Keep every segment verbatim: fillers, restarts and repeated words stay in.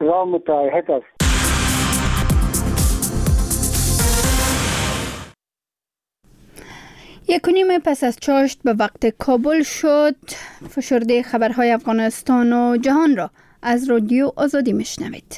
را متعهد است. یک و نیم پس از چاشت به وقت کابل شد. فشرده خبرهای افغانستان و جهان را از رادیو آزادی میشنوید.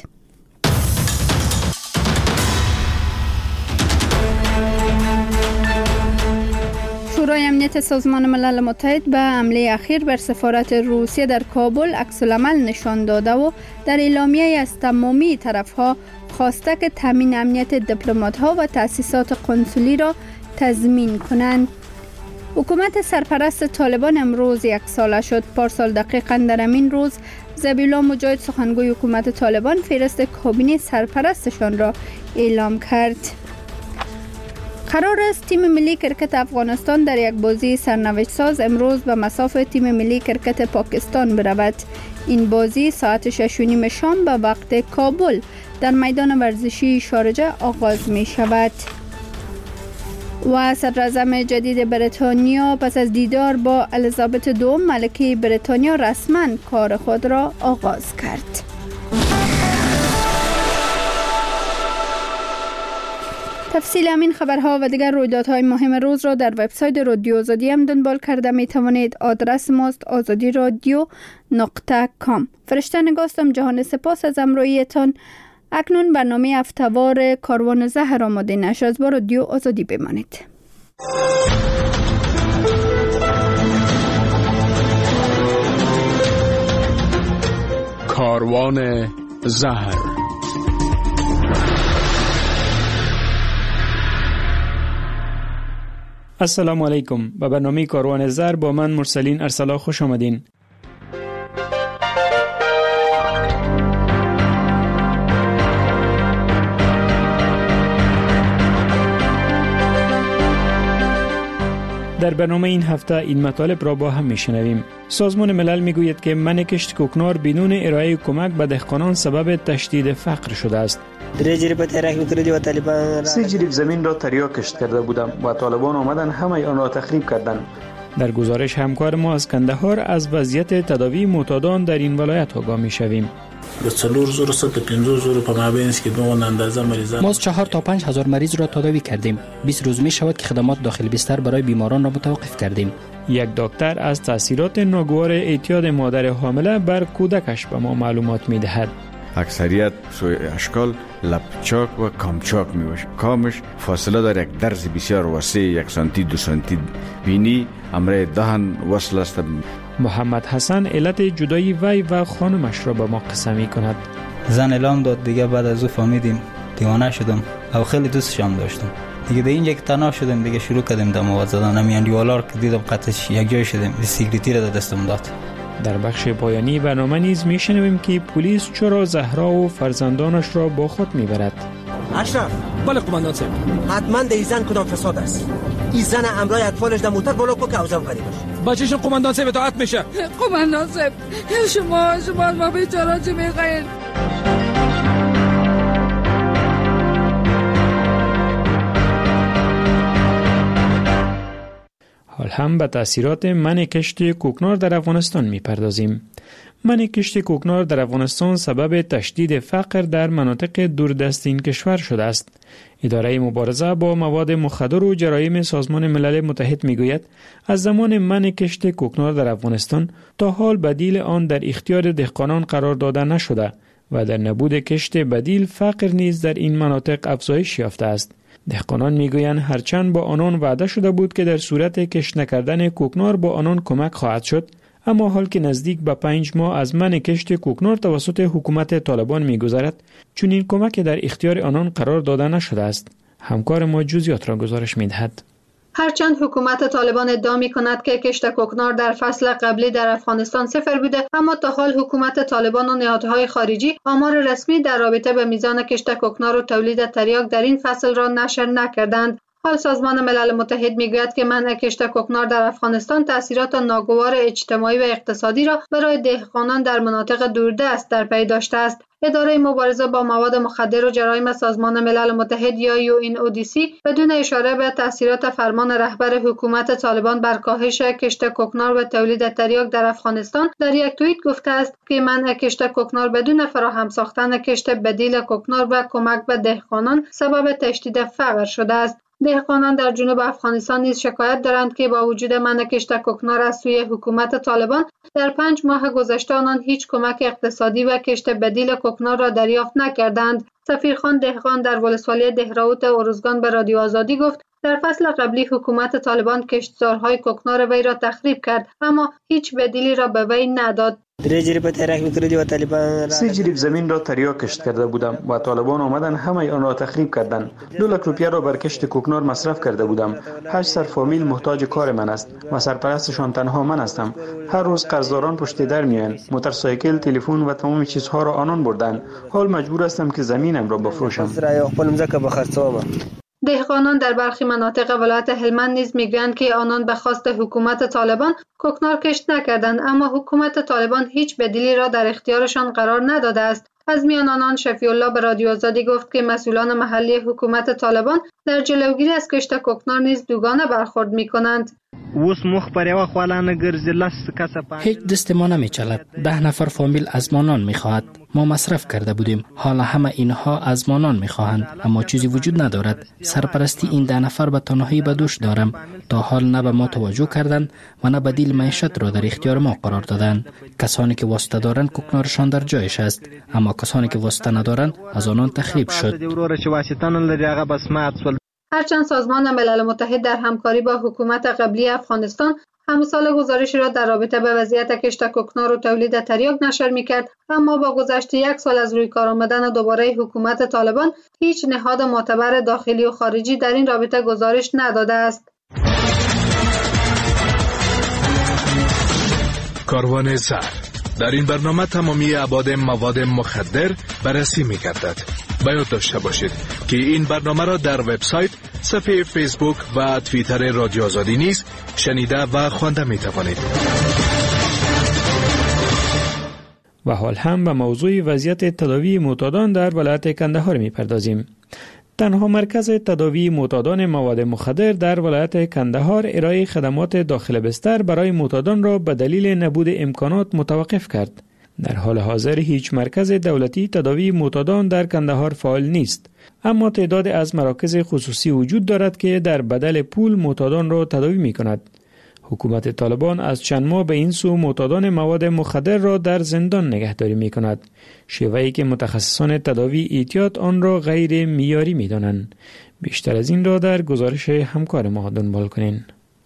شورای امنیت سازمان ملل متحد به حمله اخیر بر سفارت روسیه در کابل عکس‌العمل نشان داده و در اعلامیه از تمامی طرف‌ها خواسته که تامین امنیت دیپلمات‌ها و تأسیسات قنسولی را تضمین کنند. حکومت سرپرست طالبان امروز یک ساله شد. پارسال دقیقاً در همین روز ذبیح‌الله مجاهد سخنگوی حکومت طالبان فهرست کابینه سرپرستشان را اعلام کرد. قرار است تیم ملی کرکت افغانستان در یک بازی سرنوشت ساز امروز به مصاف تیم ملی کرکت پاکستان برود. این بازی ساعت شش و نیم شام به وقت کابل در میدان ورزشی شارجه آغاز می شود. و صدراعظم جدید بریتانیا پس از دیدار با الیزابت دوم ملکه بریتانیا رسما کار خود را آغاز کرد. تفصیل همین خبرها و دیگر رویدادهای مهم روز را در وبسایت رادیو آزادی هم دنبال کرده می توانید. آدرس ماست آزادی رادیو نقطه کام. فرشته نگاستم. جهان سپاس از همراهیتان. اکنون برنامه هفته‌وار کاروان زهر آماده نشد. با رادیو آزادی بمانید. کاروان زهر. السلام علیکم. به برنامه کاروان زهر با من مرسلین ارسلا خوش آمدین. در برنامه این هفته این مطالب را با هم میشنویم. سازمان ملل میگوید که منع کشت کوکنار بدون ارائه کمک به دهقانان سبب تشدید فقر شده است. سه جریب زمین را تریا کشت کرده بودم و طالبان آمدن همه آن را تخریب کردند. در گزارش همکار ما از کندهار از وضعیت تداوی معتادان در این ولایت آگاه میشویم. ما از چهار تا پنج هزار مریض را تداوی کردیم. بیست روز می شود که خدمات داخل بستر برای بیماران را متوقف کردیم. یک دکتر از تاثیرات ناگوار اعتیاد مادر حامله بر کودکش به ما معلومات می دهد. اکثریت سوی اشکال لپچاک و کامچاک می باشه. کامش فاصله در یک درز بسیار وسیع یک سانتی دو سانتی بینی امر دهن وصل است. محمد حسن علت جدایی وی و خانمش را به ما قصه می کند. زن اعلام داد، دیگه بعد از او فهمیدیم، دیوانه شدم و خیلی دوستش هم داشتم. دیگه در اینجا که تنها شدم دیگه شروع کردیم دم آواز زدن. همین دیوالار که دیدم قطعش یک جای شدیم. سیگریتی را دستم داد. در بخش پایانی برنامه نیز میشنویم که پلیس چرا زهرا و فرزندانش را با خود میبرد. اشرف. بله قماندان صاحب. حتما در این زن کدام فساد است. این زن امرای اطفالش در موتر بالا کو که اوزم فریبش. بچه‌شون قماندان صاحب اطاعت میشه. قماندان صاحب شما شما ما بیچاره چه میخواین؟ حال هم به تأثیرات منع کشت کوکنار در افغانستان میپردازیم. منع کشت کوکنار در افغانستان سبب تشدید فقر در مناطق دوردست این کشور شده است. اداره مبارزه با مواد مخدر و جرایم سازمان ملل متحد میگوید از زمان منع کشت کوکنار در افغانستان تا حال بدیل آن در اختیار دهقانان قرار داده نشده و در نبود کشت بدیل فقر نیز در این مناطق افزایش یافته است. دهقانان میگویند هرچند با آنان وعده شده بود که در صورت کشت نکردن کوکنار با آنان کمک خواهد شد، اما حال که نزدیک به پنج ماه از منع کشت کوکنار توسط حکومت طالبان میگذرد، چون این کمک در اختیار آنان قرار داده نشده است. همکار ما جزئیات را گزارش میدهد. هرچند حکومت طالبان ادعا می‌کند که کشت کوکنار در فصل قبلی در افغانستان صفر بوده، اما تا حال حکومت طالبان و نهادهای خارجی آمار رسمی در رابطه به میزان کشت کوکنار و تولید تریاک در این فصل را نشر نکردند. حال سازمان ملل متحد میگوید که منع کشت کوکنار در افغانستان تاثیرات ناگوار اجتماعی و اقتصادی را برای دهقانان در مناطق دوردست در پی داشته است. اداره مبارزه با مواد مخدر و جرایم سازمان ملل متحد یا یو این او دی سی بدون اشاره به تاثیرات فرمان رهبر حکومت طالبان بر کاهش کشت کوکنار و تولید تریاک در افغانستان در یک توییت گفته است که منع کشت کوکنار بدون فراهم ساختن کشت بدیل کوکنار و کمک به دهقانان سبب تشدید فقر شده است. دهقانان در جنوب افغانستان نیز شکایت دارند که با وجود منع کشت کوکنار از سوی حکومت طالبان در پنج ماه گذشته آنان هیچ کمک اقتصادی و کشت بدیل کوکنار را دریافت نکردند. سفیرخان دهقان در ولسوالی دهراوت اروزگان به رادیو آزادی گفت در فصل قبلی حکومت طالبان کشتزارهای کوکنار وی را تخریب کرد اما هیچ بدیلی را به وی نداد. سه جریب زمین را تریاک کشت کرده بودم و طالبان آمدن همه آن را تخریب کردند. دو لک روپیه را بر کشت کوکنار مصرف کرده بودم. هشت سر فامیل محتاج کار من است و سرپرستشان تنها من هستم. هر روز قرضداران پشت در میآیند. موتورسایکل، تلفن و تمام چیزها را آنان بردند. حال مجبور هستم که زمینم را بفروشم. دهقانان در برخی مناطق ولایت هلمند نیز میگویند که آنان به خواست حکومت طالبان کوکنار کشت نکردند اما حکومت طالبان هیچ بدیلی را در اختیارشان قرار نداده است. از میان آنان شفیع الله به رادیو آزادی گفت که مسئولان محلی حکومت طالبان در جلوگیری از کشت کوکنار نیز دوگانه برخورد میکنند. هیچ دست ما نمیچلد. ده نفر فامیل از مانان میخواهد. ما مصرف کرده بودیم. حالا همه اینها از مانان میخواهند اما چیزی وجود ندارد. سرپرستی این ده نفر به تنهایی به دوش دارم. تا حال نه به ما توجه کردند و نه بدیل معیشت را در اختیار ما قرار دادند. کسانی که واسطه دارند کوکنارشان در جایش است اما کسانی که واسطه ندارند از آنان تخریب شد. هرچند سازمان ملل متحد در همکاری با حکومت قبلی افغانستان همسال گزارشی را در رابطه به وضعیت کشت کوکنار و تولید تریاک نشر می‌کرد اما با گذشت یک سال از روی کار آمدن دوباره حکومت طالبان هیچ نهاد معتبر داخلی و خارجی در این رابطه گزارش نداده است. کاروان زهر در این برنامه تمامی ابعاد مواد مخدر بررسی می‌گردد. باید داشته باشید که این برنامه را در وبسایت، صفحه فیسبوک و توییتر رادیو آزادی نیز شنیده و خوانده می توانید. و حال هم به موضوع وضعیت تداوی معتادان در ولایت کندهار می پردازیم. تنها مرکز تداوی معتادان مواد مخدر در ولایت کندهار ارائه خدمات داخل بستر برای معتادان را به دلیل نبود امکانات متوقف کرد. در حال حاضر هیچ مرکز دولتی تداوی معتادان در کندهار فعال نیست، اما تعداد از مراکز خصوصی وجود دارد که در بدل پول معتادان را تداوی می کند. حکومت طالبان از چند ماه به این سو معتادان مواد مخدر را در زندان نگهداری می کند، شیوهی که متخصصان تداوی اعتیاد آن را غیر معیاری می دانند. بیشتر از این را در گزارش همکار ما دنبال کنین.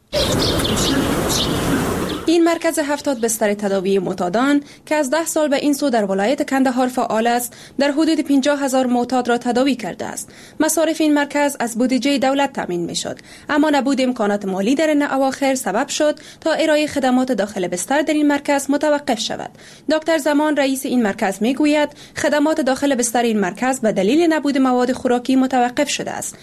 این مرکز هفتاد بستر تداوی معتادان که از ده سال به این سو در ولایت کندهار فعال است، در حدود پنجاه هزار معتاد را تداوی کرده است. مصارف این مرکز از بودجه دولت تامین می شد، اما نبود امکانات مالی در این اواخر سبب شد تا ارائه خدمات داخل بستر در این مرکز متوقف شود. دکتر زمان رئیس این مرکز می گوید خدمات داخل بستر این مرکز به دلیل نبود مواد خوراکی متوقف شده است.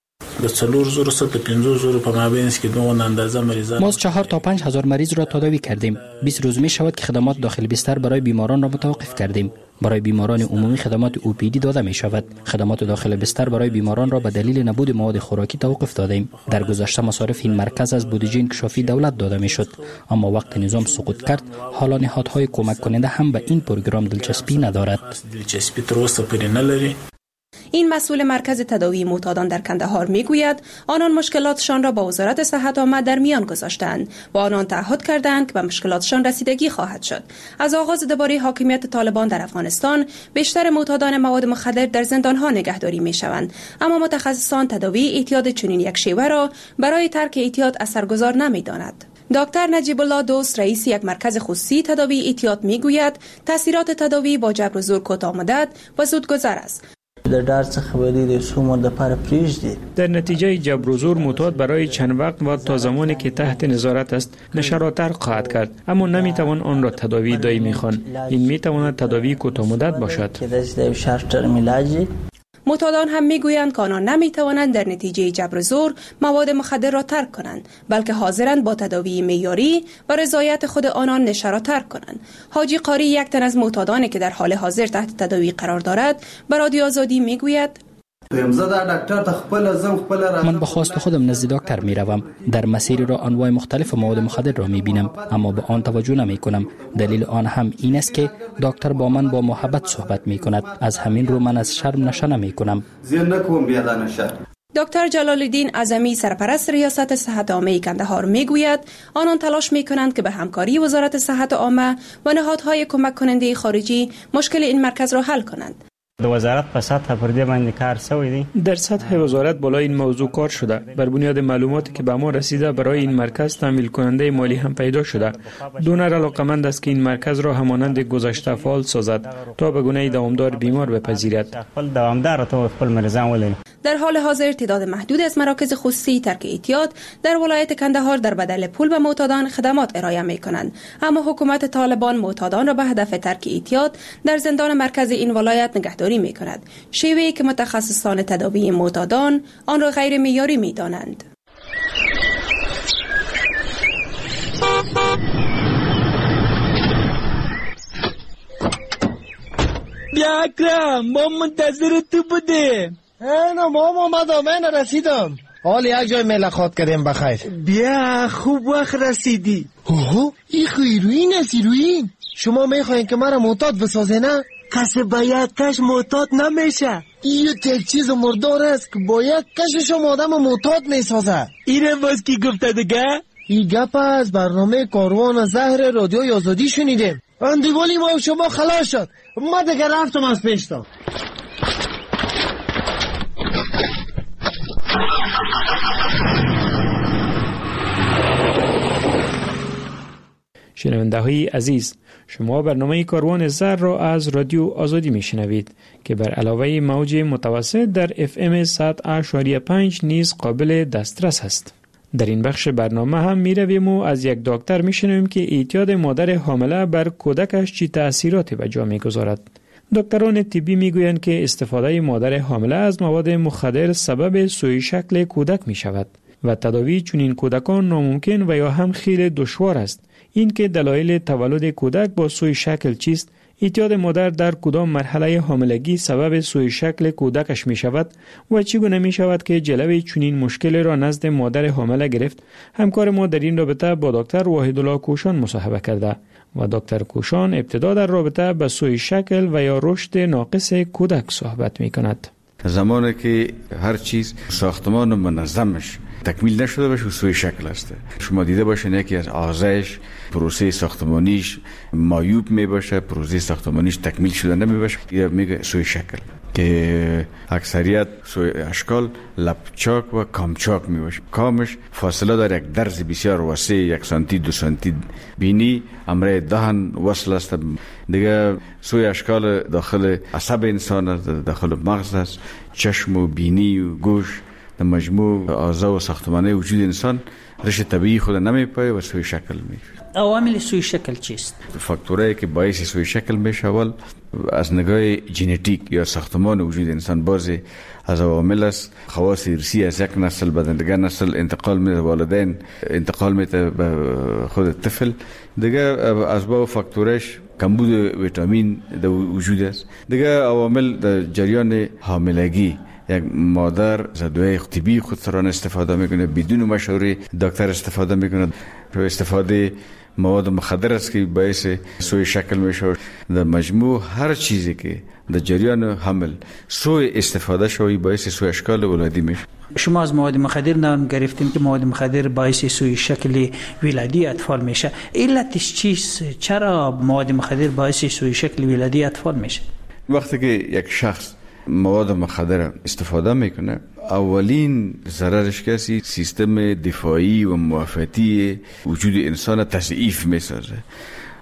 ما از چهار تا پنج هزار مریض را تداوی کردیم. بیست روز می شود که خدمات داخل بستر برای بیماران را متوقف کردیم. برای بیماران عمومی خدمات او پی دی داده می شود. خدمات داخل بستر برای بیماران را به دلیل نبود مواد خوراکی توقف دادیم. در گذشته مصارف این مرکز از بودجه انکشافی دولت داده می شد، اما وقت نظام سقوط کرد حالا نهادهای کمک کننده هم به این پروگرام دلچسپی ندارد. این مسئول مرکز تداوی معتادان در کندهار میگوید آنان مشکلاتشان را با وزارت صحت عامه در میان گذاشتند و آنان تعهد کردند که به مشکلاتشان رسیدگی خواهد شد. از آغاز دوباره حاکمیت طالبان در افغانستان بیشتر معتادان مواد مخدر در زندانها نگهداری میشوند، اما متخصصان تداوی اعتیاد چنین یک شیوه را برای ترک اعتیاد اثرگذار نمیدانند. دکتر نجیب الله دوست رئیس یک مرکز خصوصی تداوی اعتیاد میگوید تاثیرات تداوی با جبر و زور کوتاه مدت و زودگذر است. در نتیجه جبر و زور معتاد برای چند وقت و تا زمانی که تحت نظارت است نشراتر خواهد کرد، اما نمیتوان آن را تداوی دائمی خواند. این میتواند تداوی کوتاه مدت باشد. معتادان هم میگویند که آنان نمیتوانند در نتیجه جبر و زور مواد مخدر را ترک کنند، بلکه حاضرند با تداوی معیاری و رضایت خود آنان نشه را ترک کنند. حاجی قاری، یک تن از معتادانی که در حال حاضر تحت تداوی قرار دارد، به رادیو آزادی میگوید: من به خواست خودم نزد دکتر می روم. در مسیر را انواع مختلف مواد مخدر را می بینم، اما به آن توجه نمی کنم. دلیل آن هم این است که دکتر با من با محبت صحبت می کند. از همین رو من از شرم نشه نمی کنم. دکتر جلال الدین اعظمی، سرپرست ریاست صحت عامه کندهار، میگوید آنان تلاش میکنند که به همکاری وزارت صحت عامه و نهادهای کمک کننده خارجی مشکل این مرکز را حل کنند. در وزارت په سطح پر دې باندې کار شوی دی. در سطح وزارت بالای این موضوع کار شده. بر بنیاد معلوماتی که به ما رسیده برای این مرکز تامین کننده مالی هم پیدا شده. دونر علاقمند است که این مرکز را همانند گذشته فعال سازد تا به گونه دوامدار بیمار بپذیرد. خپل دوامدار تو خپل مریضان ولري. در حال حاضر تعداد محدود از مراکز خصوصی ترک اعتیاد در ولایت کندهار در بدل پول به معتادان خدمات ارائه می کنند، اما حکومت طالبان معتادان را به هدف ترک اعتیاد در زندان مرکز این ولایت نگهداری می کند، شیوهی که متخصصان تداوی معتادان آن را غیر معیاری می دانند. بیا اکرم، ما منتظر تو بودیم. اینا ما اومدم، من رسیدم. حال یک جای ملاقات کردیم بخیر. بیا، خوب وقت رسیدی. اوه، این خیروین است ایروین. شما میخواین که مرا معتاد بسازه نه؟ کسی با یک کش معتاد نمیشه. این یک چیز مردار است که با یک کشش هم آدم معتاد میسازه. اینه باز کی گفته دیگه؟ این گپ از برنامه کاروان زهر رادیوی آزادی شنیدیم. اندیوالی ما و شما خلاص شد. ما دیگه رفتم از پیشتا. شنونده های عزیز، شما برنامه کاروان زهر را از رادیو آزادی می شنوید که بر علاوه موج متوسط در اف ام صد و پنج و پنج نیز قابل دسترس است. در این بخش برنامه هم می رویم و از یک دکتر می شنویم که اعتیاد مادر حامله بر کودکش چی تأثیراتی به جا می گذارد. دکتران طبی می گویند که استفاده مادر حامله از مواد مخدر سبب سوء شکل کودک می شود و تداوی چنین کودکان ناممکن و یا هم خیلی دشوار است. این که دلایل تولد کودک با سوء شکل چیست، اعتیاد مادر در کدام مرحله حاملگی سبب سوء شکل کودکش می شود و چگونه می شود که جلوی چنین مشکل را نزد مادر حامله گرفت، همکار ما در این رابطه با دکتر وحیدالله کوشان مصاحبه کرده و دکتر کوشان ابتدا در رابطه با سوء شکل و یا رشد ناقص کودک صحبت می کند. زمانی که هر چیز ساختمان منظمش تکمیل نشده باشه سوی شکل است. شما دیده باشین یکی از آزایش پروسه ساختمانیش معیوب می باشه، پروسه ساختمانیش تکمیل شده نمی باشه، یا میگه سوی شکل که اکثریت سوی اشکال لپچاک و کامچاک می باشه. کامش فاصله در یک درز بسیار وسیع، یک سانتی دو سانتی بینی، امره دهن وصل است. دیگه سوی اشکال داخل عصب انسان است، داخل مغز است، چشم و بینی و گوش، در مجموع اعضا و ساختمانه وجود انسان رشد طبیعی خود نمیپایه و سوی شکل میشه. عوامل سوی شکل چیست؟ فاکتورایی که باعث سوی شکل میشه اول از نگاه ژنتیک یا ساختمان وجود انسان بعضی از عوامل است. خواص ارثی از یک نسل به دیگر نسل انتقال میده، والدین انتقال میده به خود طفل. دیگه از با فاکتورش کمبود ویتامین در وجود است. دیگه عوامل در جریان حاملگی، یک مادر زدوی طبی خود سران استفاده میکنه، بدون مشوره دکتر استفاده میکنه. استفاده مواد مخدر است که باعث سوء شکل میشه. در مجموع هر چیزی که در جریان حمل سوء استفاده شوی باعث سوء اشکال ولادی میشه. شما از مواد مخدر نام گرفتین که مواد مخدر باعث سوء شکل ولادی اطفال میشه. علتش چیست؟ چرا مواد مخدر باعث سوء شکل ولادی اطفال میشه؟ وقتی که یک شخص مواد مخدر استفاده میکنه، اولین ضررش کسی سیستم دفاعی و معافیتی وجود انسان تضعیف میسازه.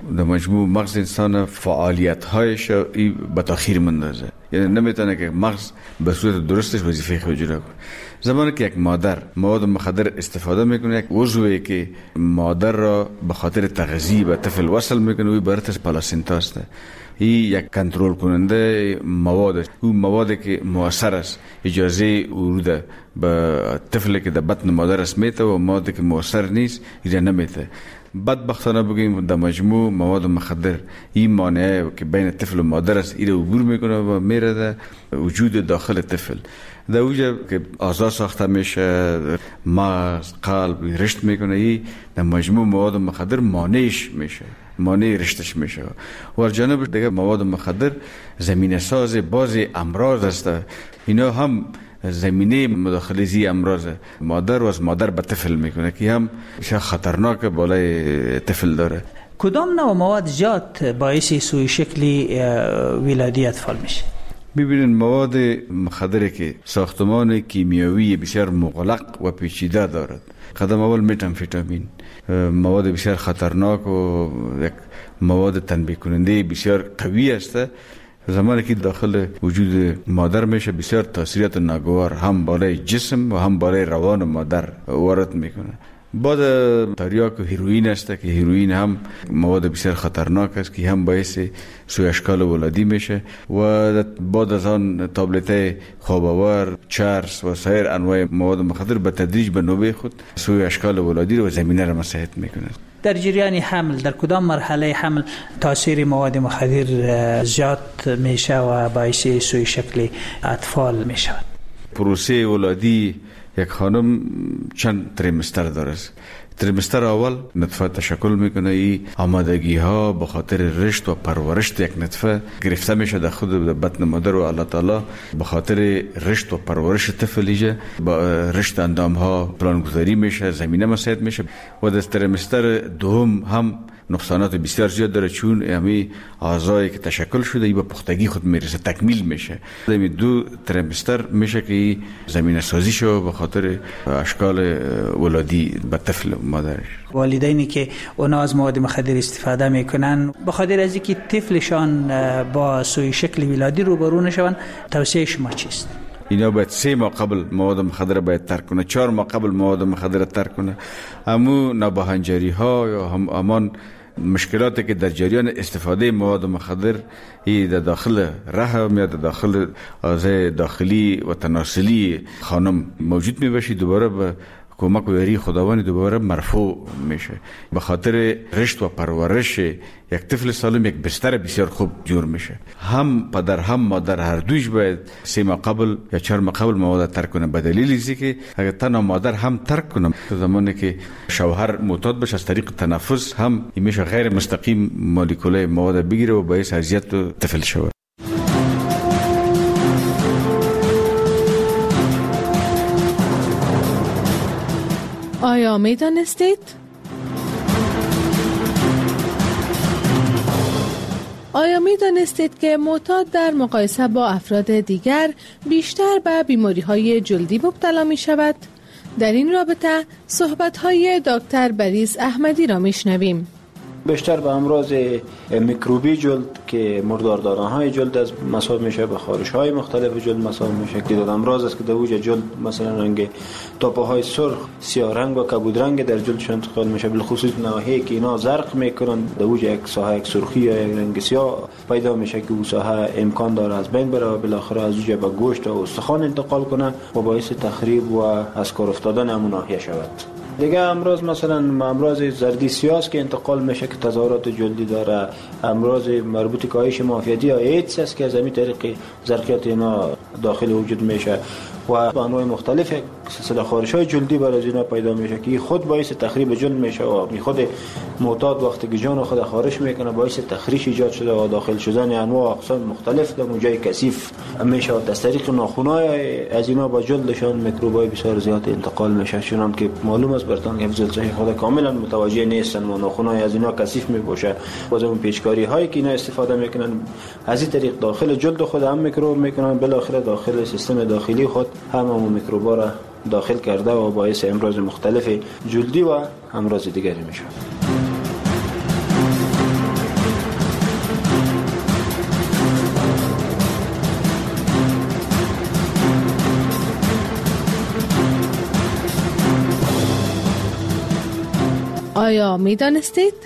در مجموع مغز انسان فعالیت هایش به تاخیر مندازه، یعنی نمیتونه که مغز به صورت درستش وظیفه خود اجرا کنه. زمانی که یک مادر مواد مخدر استفاده میکنه، یک عضوی که مادر را به خاطر تغذیه به طفل وصل میکنه و براتش پلاسنتا است. این یک کنترل کننده مواد، اون موادی که مؤثر است اجازه ورود به طفلی که در بطن مادر است میته و موادی که مؤثر نیست ایجا نمیته. بدبختانه بگیم در مجموع مواد مخدر این مانعه که بین طفل و مادر است ایره عبور میکنه و میره در وجود داخل طفل. در اوجه که اعضا ساخته میشه، مغز، قلب رشد میکنه، این در مجموع مواد مخدر مانعش میشه، مانع رشدش میشه. و از جانب دیگه مواد مخدر زمینه ساز بعضی امراض است. اینا هم زمینه مداخله زی امراض مادر و از مادر به طفل میکنه که هم خطرناک بالای طفل داره. کدام نوع مواد زیاد باعث سوء شکلی ولادی اطفال میشه؟ ببینید مواد مخدری که ساختمان کیمیایی بسیار مغلق و پیچیده دارد. قدم اول متامفتامین، مواد بسیار خطرناک و یک مواد تنبیه کننده بسیار قوی است. زمانی که داخل وجود مادر میشه بسیار تاثیرات ناگوار هم بالای جسم و هم بالای روان مادر وارد میکنه. بعد تریاک و هیروئین است که هیروئین هم مواد بسیار خطرناک است که هم باعث سوء اشکال ولادی میشه. و بعد از آن تابلت خواب‌آور، چرس و سایر انواع مواد مخدر به تدریج به نوبه خود سوء اشکال ولادی رو و زمینه را مساعد میکنه. در جریان حمل در کدام مرحله حمل تاثیر مواد مخدر زیاد میشه و باعث سوء شکل اطفال میشه؟ پروسه ولادی یک خانم چند تریمستر داره. تریمستر اول نطفه تشکل میکنه. ای آمادگی ها به خاطر رشد و پرورش یک نطفه گرفته میشه در خود بطن مادر و الله تعالی به خاطر رشد و پرورش طفلیه با رشد اندام ها پلانگذاری میشه، زمینه مساعد میشه. و در تریمستر دوم هم نقصانات بسیار زیاد داره، چون امی اعضایی که تشکل شده ای به پختگی خود میرسه، تکمیل میشه. دمی دو تریمستر میشه که زمینه سازی شو به خاطر اشکال ولادی به طفل مادرش. والدینی که اونا از مواد مخدر استفاده میکنن به خاطر از اینکه طفلشان با سوء شکل ولادی روبرو نشون، توصیه شما چیست؟ اینا باید سه ماه قبل مواد مخدر باید ترک کنه، چهار ماه قبل مواد مخدر ترک کنه. امو نابهنجاری ها یا هم امان مشکلاتی که در جریان استفاده مواد مخدر ای در داخل رحم یا در داخل اعضای داخلی و تناسلی خانم موجود می باشی، دوباره به کمک و یاری خداوند دوباره مرفوع میشه. به خاطر رشد و پرورش یک طفل سالم یک بستر بسیار خوب جور میشه. هم پدر هم مادر هر دویش باید سه ماه قبل یا چهار ماه قبل مواد ترک کنه. به دلیل اینکه که اگر تنها مادر هم ترک کنه، زمانی که شوهر معتاد بشه از طریق تنفس هم میشه غیر مستقیم مولکولای مواد بگیره و باعث اذیت طفل شود. آیا می دانستید؟ آیا می دانستید که معتاد در مقایسه با افراد دیگر بیشتر به بیماری‌های جلدی مبتلا می شود؟ در این رابطه صحبت‌های دکتر بریز احمدی را می شنویم. بیشتر به امراض میکروبی جلد که مرداردارانهای جلد از مصاب میشه، به خارش‌های مختلف جلد مصاب میشه که در امراض است که در وجه جلد مثلا رنگ تاپه‌های سرخ، سیاه رنگ و کبود رنگ در جلدشان انتقال میشه، بالخصوص نواحی که اینا زرق میکنن در وجه یک ساحه یک سرخی یا یک رنگ سیاه پیدا میشه که اون ساحه امکان داره از بین بره و بالاخره از وجه به گوشت و استخوان انتقال کنه و باعث تخریب و از کار افتادن همون ناحیه شود. دیگه امراض مثلا امراض زردی سیاس که انتقال میشه که تظاهرات جلدی داره، امراض مربوط به کاهش معافیتی یا ایدز است که از همین طریق زرقیات اینا داخل وجود میشه و انواع مختلف سلسله خارش‌های جلدی بر از اینا پیدا میشه که خود باعث تخریب جلد میشه و می خود معتاد وقتی که جان خود خارش میکنه باعث تخریش ایجاد شده و داخل شدن انواع اقسام مختلف در جای کثیف میشه و از طریق ناخن‌های از اینا با جلدشان میکروبای بسیار زیاد انتقال میشه، چون که معلوم است برتان که زلزله خود کاملا متوجه نیستن و ناخن‌های از اینا کثیف میباشه. باز اون پیچکاری هایی که اینا استفاده میکنن از این طریق داخل جلد خود هم میکروب میکنن، بالاخره داخل سیستم داخلی خود هم اون میکروبا را داخل کرده و باعث امراض مختلف جلدی و امراض دیگری میشه. آیا می دانستید؟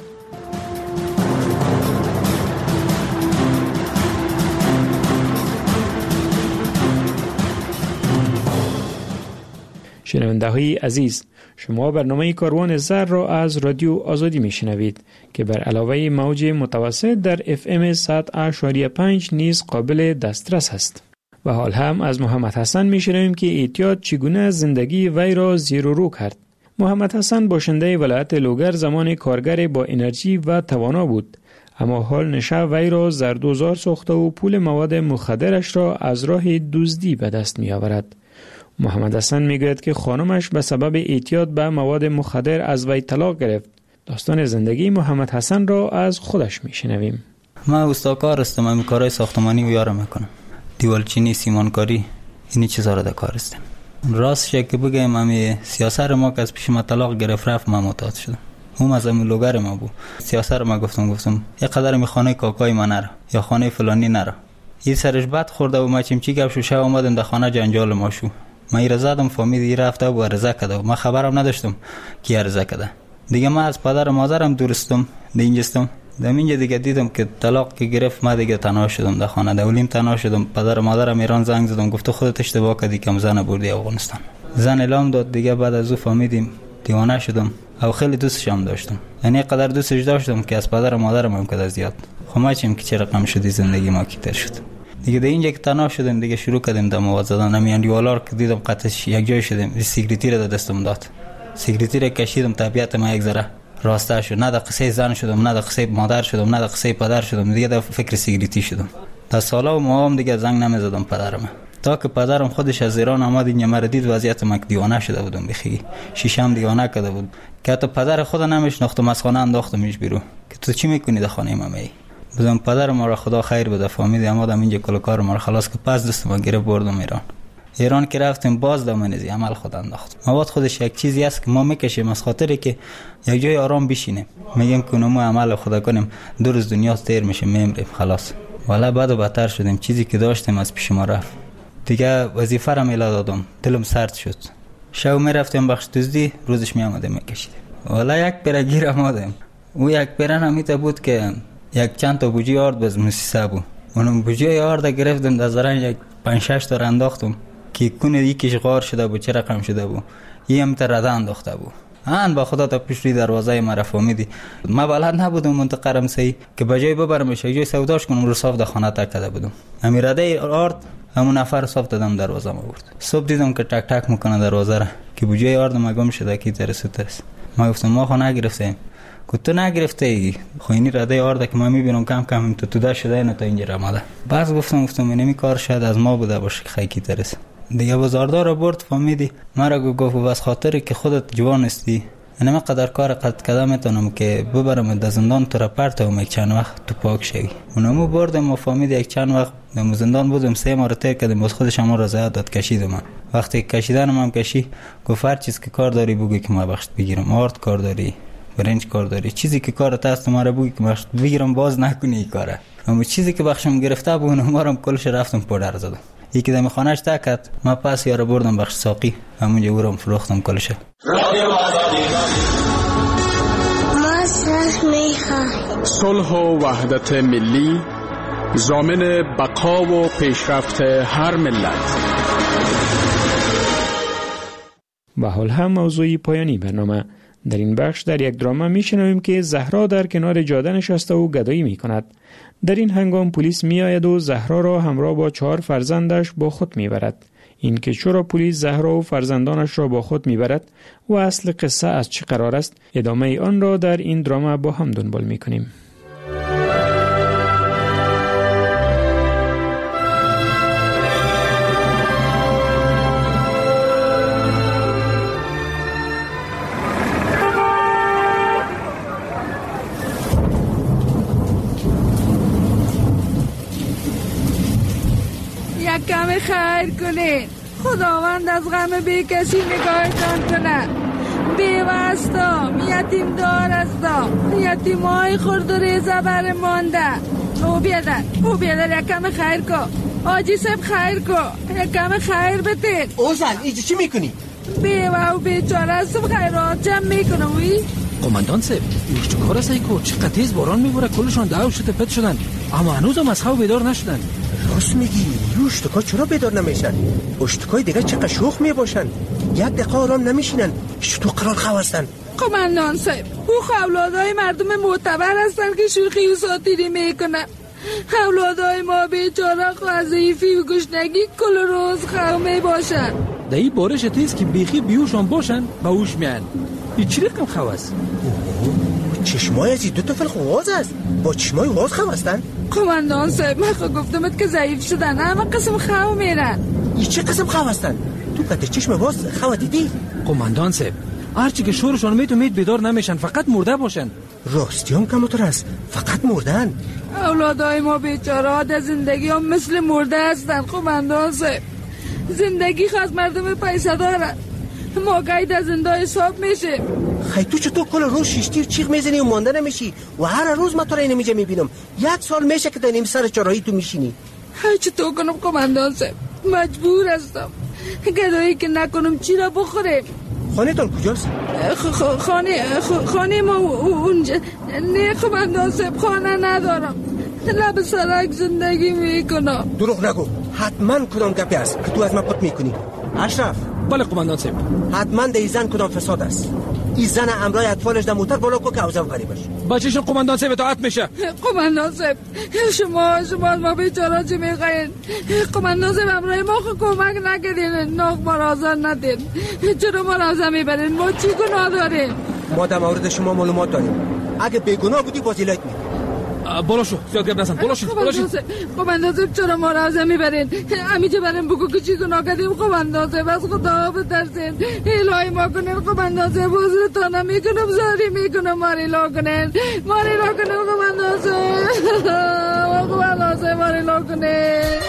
شنونده های عزیز، شما برنامه کاروان زهر را از رادیو آزادی می شنوید که بر علاوه موج متوسط در اف ام صد و پنج و پنج نیز قابل دسترس است. و حال هم از محمد حسن می شنویم که اعتیاد چگونه زندگی وی را زیر و رو کرد. محمد حسن باشنده ولایت لوگر زمان کارگر با انرژی و توانا بود، اما حال نشه وی را زردوزار ساخته و پول مواد مخدرش را از راه دزدی به دست می آورد. محمد حسن میگوید که خانمش به سبب اعتیاد به مواد مخدر از وی طلاق گرفت. داستان زندگی محمد حسن را از خودش میشنویم. من استاکار هستم، من کارهای ساختمانی و یارم میکنم، دیوالچینی، سیمانکاری، اینی چیزا را در کار هستم. راستش که بگم من سیاست ما که از پیش ما طلاق گرفت رفت، من معتاد شدم. اون از همون لوگر ما بود. سیاست ما گفتم گفتم یک قدر می خانه کاکای من نره یا خانه فلانی نره. این سرش بد خورده و ما چمچی گپ شو، شب اومدم در خانه جنجال ما شو. من ایره زدم، فهمید این رفته و عرضه کرده و من خبرم نداشتم کی عرضه کرده. دیگه من از پدر و مادرم دورستم، دینجستم. در اینجا دیگه دیدم که طلاق که گرفت، من دیگه تنها شدم در خانه، دولیم تنها شدم. پدر و مادرم ایران زنگ زدم، گفت خودت اشتباه کردی که زن بردی افغانستان. زن اعلام داد. دیگه بعد از او فهمیدیم، دیوانه شدم او خیلی دوستش هم داشتم، یعنی قدر دوستش داشتم که از پدر و مادرم هم کده زیاد. خب ما چیم که چه رقم شدی زندگی ما کیتر شد. دیگه در اینجا که تنها شدم، دیگه شروع کردیم در مواد زدن. همین دیوالار که دیدم قطعش یک جای شدم، سیگریتی را دستم داد. سیگریتی را کشیدم، طبیعت ما یک ذره راسته شد. نه در قصه زن شدم، نه در قصه مادر شدم، نه در قصه پدر شدم، دیگه در فکر سیگریتی شدم. تا سالا و موام دیگه زنگ نمیزدم پدرم، تا که پدرم خودش از ایران آمد اینجا مرا دید، وضعیت ما دیوانه شده بودم، بخی شیشم دیوانه کرده بود که حتی پدر خود نمیشناختم. از خانه انداختمش بیرون که تو چی میکنی در خانه ما می بزن. پدر ما را خدا خیر بده، فهمید آمدم اینجا کل کار ما را خلاص که پس دست ما گرفت بردم ایران. ایران که رفتیم باز دامنزی عمل خود انداخت. مواد خودش یک چیزی است که ما میکشیم از خاطری که یک جای آرام بشینیم، میگیم که ما عمل خدا کنیم، دو روز دنیا تیر میشه میمریم خلاص. والا بعد و بدتر شدیم، چیزی که داشتیم از پیش ما رفت. دیگه وظیفه را میلا دادم، دلم سرد شد. شب میرفتم بخش دزدی، روزش میامدم میکشیدم. والا یک پیره گیر آمدم. او یک پیره نمیته بود که یک چند تا بوجی آرد باز موسیسه بود. اونم بوجی آرد گرفتم در زرن یک پنج شش تا انداختم که کنه یکیش غار شده بود، چه رقم شده بود، یه هم تا رده انداخته بود. آن با خدا تا پیش روی دروازه ما را فهمیدی. ما بلد نبودم منتقرم سی که بجای ببرمش یک جای سوداش کنم، رو صاف در خانه تک کرده بودم. همین رده آرد همون نفر صاف دادم دروازه ما برد. صبح دیدم که تک تک میکنه دروازه را که بوجی آرد ما گم شده کی ترس ترس. ما گفتم ما خو نگرفتیم. گفت تو نگرفته ای، خو اینی رده آرد که ما میبینم کم کم تو تو شده نه تا اینجا آمده. بعض گفتم گفتم اینمی کار شاید از ما بوده باشه که کی ترس. دیگه بازاردار برد فهمیدی مرا گفت بس خاطر که خودت جوان هستی، اینم قدر کار قد کردم میتونم که ببرم در زندان تو را پرتم یک چند وقت تو پاک شوی. اونمو بردم ما فهمید یک چند وقت در زندان بودم، سه ماه تیر کردم، باز خودش هم رضایت داد کشیدم. وقتی کشیدنم هم کشی گفت هر چیز که کار داری بگو که ما بخشت بگیرم. آرد کار داری، برنج کار داری، چیزی که کارت هست ما را بگو که بخشت بگیرم، باز نکنی این کاره. اما چیزی که بخشم گرفته بود اونم کلش رفتم پودر زدم. یکی دم خانه‌اش تکت ما پس یارو بردم بخش ساقی، همونجا اورم فروختم کلشه. ما صلح میخواهیم. صلح و وحدت ملی ضامن بقا و پیشرفت هر ملت. و حال هم موضوعی پایانی برنامه. در این بخش در یک دراما میشنویم که زهرا در کنار جاده نشسته و گدایی میکند. در این هنگام پلیس میآید و زهرا را همراه با چهار فرزندش با خود میبرد. این که چرا پلیس زهرا و فرزندانش را با خود میبرد و اصل قصه از چه قرار است، ادامه آن را در این دراما با هم دنبال میکنیم. کم خیر کنید، خداوند از غم بی کسی نگاهتان کنه. بیوستا یتیم دار استا، یتیم های خورد و ریزه بر مانده. او بیادر او بیادر یک کم خیر کن، آجی سب خیر کن، یک کم خیر بتید. اوزن ایجا چی میکنی؟ بیوه و بیچاره سب خیرات جمع میکنه وی. قماندان صاحب اشتکار است ایکو چقدر تیز باران میباره کلشان دعو شده پت شدن اما هنوز هم از خواب بیدار نشدن. راست میگی یو اشتکا چرا بیدار نمیشن؟ اشتکای دیگه چقدر شوخ میباشن یک دقیقه آرام نمیشینن. تو قرار خواه هستن. قماندان صاحب او اولادای مردم معتبر هستن که شوخی و ساتیری میکنن. اولادای ما بیچاره خواه ضعیفی و گشنگی کل روز خواه میباشن. در این بارش تیز که بیخی بیوشان باشن با اوش میان. این چی رقم خواه است؟ چشمای از این دو طفل خواهاز است. با چشمای خواهاز خواه هستن؟ قماندان صاحب من خواه گفتمت که ضعیف شدن اما قسم خواه میرن. این چه قسم خواه هستن؟ تو کده چشم باز خواه دیدی؟ قماندان صاحب هرچی که شورشان میت و میت بیدار نمیشن فقط مرده باشن. راستی هم کمتر است فقط مردن. اولادای ما بیچاره ها در زندگی هم مثل مرده هستن. قماندان صاحب زندگی خواست مردم پیسه دارن ما گاهی در زنده حساب میشه. خیلی تو چطور کل روز شیشتیر چیغ میزنی و مانده نمیشی و هر روز من تو را اینمیجه میبینم. یک سال میشه که در نیم سر چراهی تو میشینی. های چطور کنم قماندان صاحب مجبور هستم. گدایی که نکنم چی را بخوریم. خانه تان کجاست؟ خانه خانه ما اونجا. نه قماندان صاحب خانه ندارم لب سرک زندگی میکنم. دروغ نگو حتما کدام گپی است که تو از من پت میکنی. اشرف. بله قماندان صاحب. حتما در این زن کدام فساد است. این زن امرای اطفالش در موتر بالا کو که اوزم غریبش بچه‌شون قماندان صاحب اطاعت میشه. قماندان صاحب شما شما ما بیچاره چی میخواین؟ قماندان صاحب امرای ما خود کمک نکردین ناخ ما را آزار ندین. چرا ما را آزار میبرین؟ ما چی گناه داریم؟ ما در مورد شما معلومات داریم. اگه بیگناه بودی بازیلایت می بالا شو زیاد گپ نزن. بالا شو بالا شو. قماندان صاحب چرا ما را آزار میبرین؟ امیجه بریم بگو که چی گناه کردیم. قماندان صاحب از خدا بترسین الهی ما کنین. قماندان صاحب حضورتان میکنم زاری میکنم ماری لا کنین ماری لا کنین. قماندان صاحب قماندان صاحب ماری لا کنین.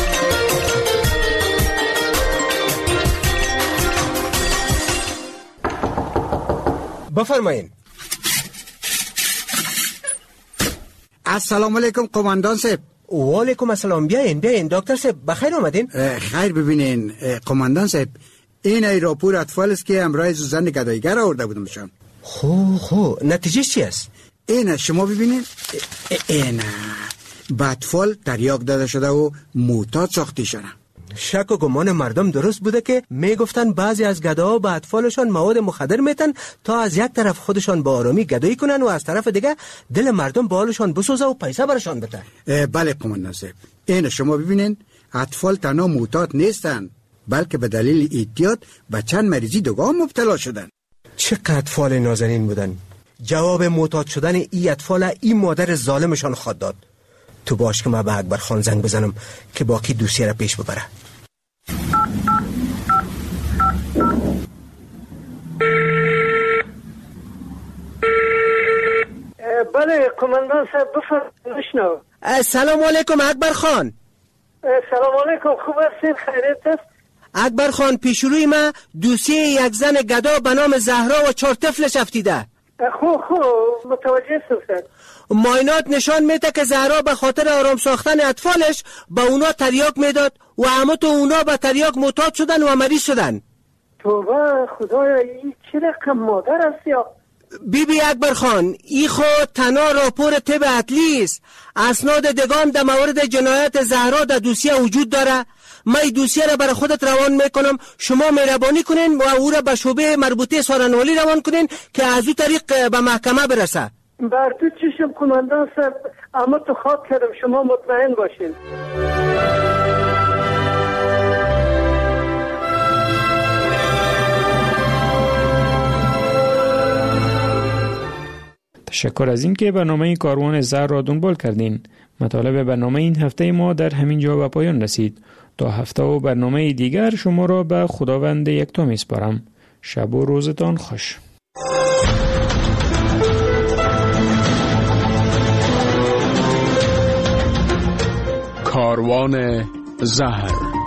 بفرمایین. السلام علیکم قماندان صاحب. و علیکم السلام. بیاین بیاین دکتر صاحب بخیر آمدین. خیر ببینین قماندان صاحب این ای راپور اطفال است که امروز زن گدایگر آورده بودمشان. خو خو نتیجه چی است؟ این شما ببینین این به اطفال تریاک داده شده و معتاد ساخته شده. شک و گمان مردم درست بوده که میگفتن بعضی از گداها به اطفالشان مواد مخدر میتن تا از یک طرف خودشان با آرامی گدایی کنن و از طرف دیگه دل مردم به حالشان بسوزه و پیسه برشان بده. بله قماندان صاحب این شما ببینین اطفال تنها معتاد نیستن بلکه به دلیل اعتیاد به چند مریضی دیگه مبتلا شدن. چقدر اطفال نازنین بودن. جواب معتاد شدن ای اطفال این مادر ظالمشان خواهد داد. تو باش که من به اکبر خان زنگ بزنم که باقی دوسیه را پیش ببره. بله قماندان صاحب بفرمایید بشنو. سلام علیکم اکبر خان. سلام علیکم خوب هستین خیریت است؟ اکبر خان پیش روی ما دوسیه یک زن گدا به نام زهرا و چهار طفلش افتیده. خو خو متوجه شدم. ماینات نشان میده که زهرا به خاطر آرام ساختن اطفالش به اونا تریاک میداد و همه تو اونا به تریاک معتاد شدن و مریض شدن. توبه خدایا این چه رقم مادر است یا؟ بی بی اکبر خان ای خود تنها راپور طب اطلی است. اسناد دگام در مورد جنایت زهرا در دوسیه وجود داره. من این دوسیه را برای خودت روان میکنم. شما مهربانی کنین و او را به شعبه مربوطه سارنوالی روان کنین که از او طریق به محکمه برسه. بر تو چشم قماندان صاحب اما تو خواب کردم شما مطمئن باشین. تشکر از اینکه برنامه کاروان زهر را دنبال کردین. مطالب برنامه این هفته ما در همین جا به پایان رسید. تا هفته و برنامه دیگر شما را به خداوند یکتا میسپارم. شب و روزتان خوش. کاروان زهر